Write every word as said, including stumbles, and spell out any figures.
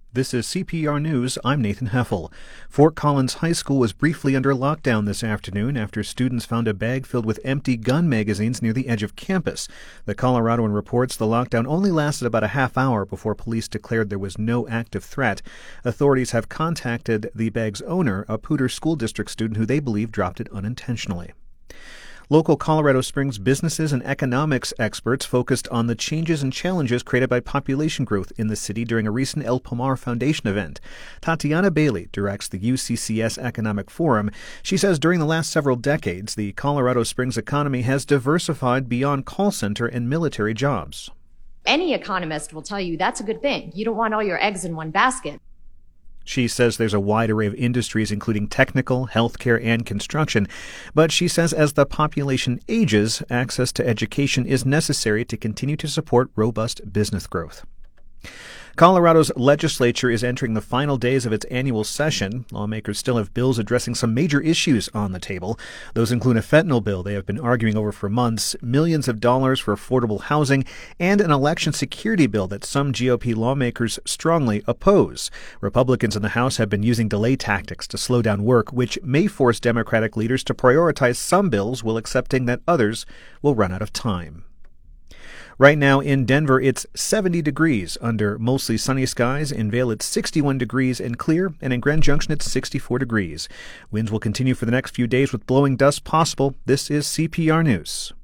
This is C P R News. I'm Nathan Heffel. Fort Collins High School was briefly under lockdown this afternoon after students found a bag filled with empty gun magazines near the edge of campus. The Coloradoan reports the lockdown only lasted about a half hour before police declared there was no active threat. Authorities have contacted the bag's owner, a Poudre School District student who they believe dropped it unintentionally. Local Colorado Springs businesses and economics experts focused on the changes and challenges created by population growth in the city during a recent El Pomar Foundation event. Tatiana Bailey directs the U C C S Economic Forum. She says during the last several decades, the Colorado Springs economy has diversified beyond call center and military jobs. Any economist will tell you that's a good thing. You don't want all your eggs in one basket. She says there's a wide array of industries, including technical, healthcare, and construction. But she says as the population ages, access to education is necessary to continue to support robust business growth. Colorado's legislature is entering the final days of its annual session. Lawmakers still have bills addressing some major issues on the table. Those include a fentanyl bill they have been arguing over for months, millions of dollars for affordable housing, and an election security bill that some G O P lawmakers strongly oppose. Republicans in the House have been using delay tactics to slow down work, which may force Democratic leaders to prioritize some bills while accepting that others will run out of time. Right now in Denver, it's seventy degrees under mostly sunny skies. In Vail, it's sixty-one degrees and clear, and in Grand Junction, it's sixty-four degrees. Winds will continue for the next few days with blowing dust possible. This is C P R News.